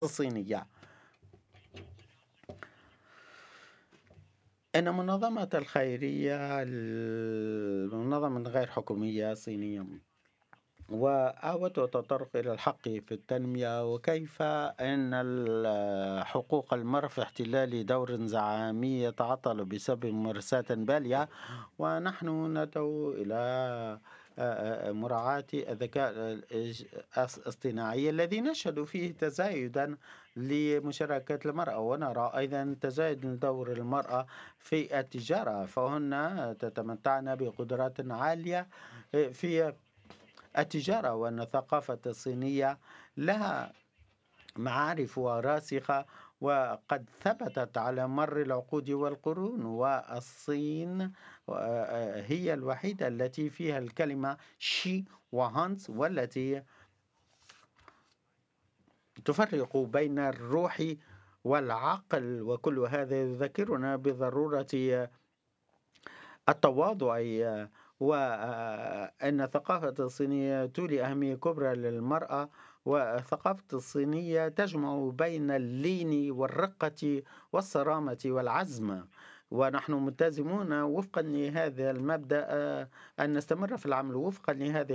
الصينية. إن منظمة الخيرية المنظمة غير حكومية صينية وأود التطرق إلى الحق في التنمية وكيف أن حقوق المرأة في احتلال دور زعامي يتعطل بسبب ممارسات بالية، ونحن ندعو إلى مراعاة الذكاء الاصطناعي الذي نشهد فيه تزايدا لمشاركة المرأة، ونرى أيضا تزايد دور المرأة في التجارة، فهن تتمتعن بقدرات عالية في التجارة، وأن الثقافة الصينية لها معارف راسخة وقد ثبتت على مر العقود والقرون، والصين هي الوحيدة التي فيها الكلمة شي وهانز، والتي تفرق بين الروح والعقل، وكل هذا يذكرنا بضرورة التواضع، وأن الثقافة الصينية تولي أهمية كبرى للمرأة، والثقافة الصينية تجمع بين اللين والرقة والصرامة والعزم، ونحن ملتزمون وفقا لهذا المبدأ أن نستمر في العمل وفقا لهذه